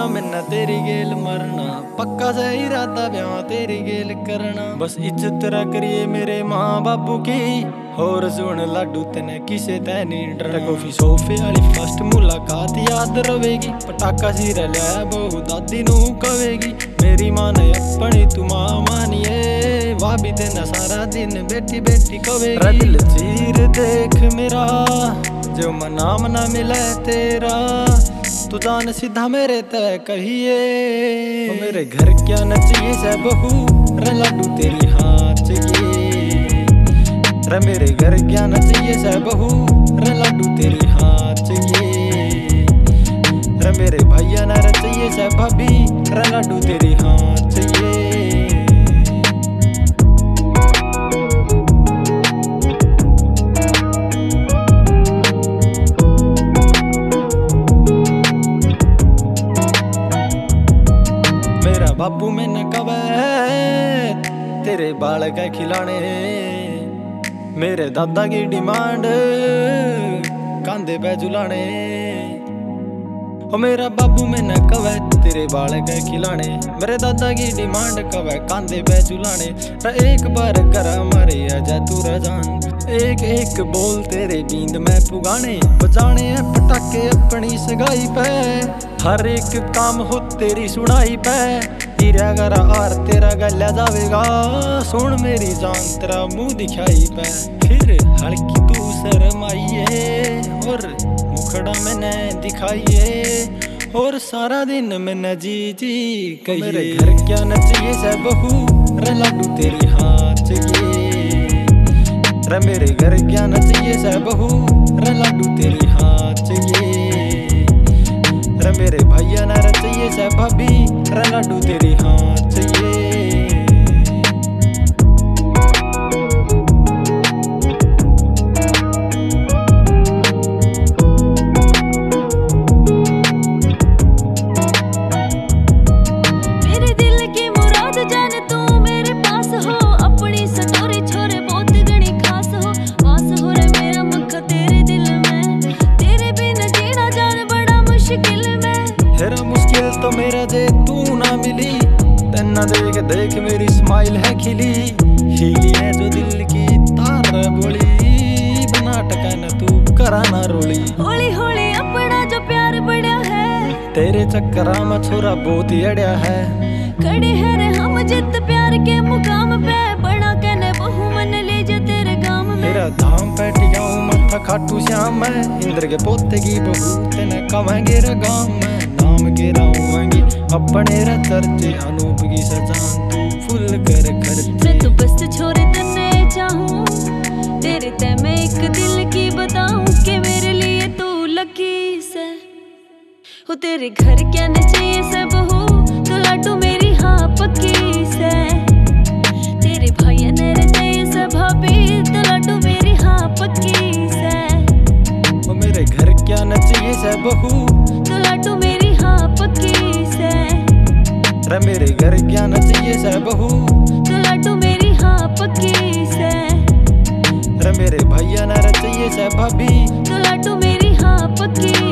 मैंने तेरी गेल मरना, पक्का से इरादा ब्याह तेरी गेल करना। बस इज्जत करिए मेरे माँ बापू की, और सुन लाडू तेने किसे तै नहीं डरना। कॉफी सोफे वाली फर्स्ट मुलाकात याद रवेगी, पटाखा सिर लिया बहु दादी नू कवेगी। मेरी माँ ने अपनी तू माँ मानिए, वाह भी तेना सारा दिन बेटी बेटी कवेगी। दिल चीर देख मेरा जो नाम ना मिले तेरा, तू जान सीधा मेरे तय कहिए। मेरे घर क्या न चाहिए से बहू, रे लाडू तेरी हाथ चाहिए। रे मेरे घर क्या न चाहिए से बहू, रे लाडू तेरी हाथ चाहिए। रे मेरे भैया न चाहिए से भाभी, रे लाडू तेरी हाथ चाहिए। बाबू में न कवे तेरे बाल के खिलाने, मेरे दादा की डिमांड कांधे पे झुलाने। ओ मेरा बाबू में न कवे तेरे बाल के खिलाने, मेरे दादा की डिमांड कवे कांधे पे झुलाने। एक बार करा मारे आजा तू रजान, एक एक बोल तेरे बींद में पुगाने। बजाने हैं पटाखे अपनी सगाई पे, हर एक काम हो तेरी सुनाई पे। हीरा गरा आर तेरा गल्या जावेगा, सुन मेरी जान तेरा मुंह दिखाई पे। फिर हल्की तू शर्माइए और मुखड़ा मैंने दिखाइए, और सारा दिन मैंने जी जी कहिए। मेरे घर क्या न चाहिए से बहू, रे लाडू तेरी हाथ चाहिए। रे मेरे घर क्या न चाहिए से बहू, रे लाडू तेरी हाथ चाहिए। रे मेरे भैया न चाहिए से भाभी, रे लाडू तेरी हाथ चाहिए। मेरे दिल की मुराद जान तू मेरे पास हो, अपनी सटोरी छोरे बहुत घनी खास हो। वास हो रे मेरा मक्खा तेरे दिल में, तेरे बिन जीना जान बड़ा मुश्किल में। तेरा मुश्किल तो मेरा जे तू ना मिली, तेना देख देख मेरी स्माइल है खिली। खिली है जो दिल की तार बोली, बिना टका तू करा ना रोली। होली होली अपना जो प्यार बढ़िया है, तेरे चक्करा में छोरा बहुत ही अड़िया है। खड़े हैं रे हम जित प्यार के मुकाम पे, बना कहने बहु मन लीजिए तेरे गाँव में। मेरा धाम पे टिकाऊं मत्था खाटू श्याम में, इंद्र के पोते की बहू तेने कमाएंगे रे गाँव में। नाम के राऊंगी अपने रे चर्चे, अनूप की सजान तू फुल कर खर्चे। मैं तो बस छोरे तन्ने चाहूं, तेरे ते मैं एक दिल की बताऊं कि मेरे लिए तू लकी से हो। तेरे घर क्या न चाहिए से बहू, तो लाडू मेरी हाँ पक्की से। तेरे भैया ने चाहिए से भाभी, तो लाडू मेरी हाँ पक्की से। ओ मेरे घर क्या न चाहिए से बहू, तो लाडू मेरी हाँ पक्की से। रे मेरे घर क्या न चाहिए से बहू, तो लाडू मेरी हाँ पक्की से। रे मेरे भैया न चाहिए से भाभी, तो लाडू मेरी हाँ पक्की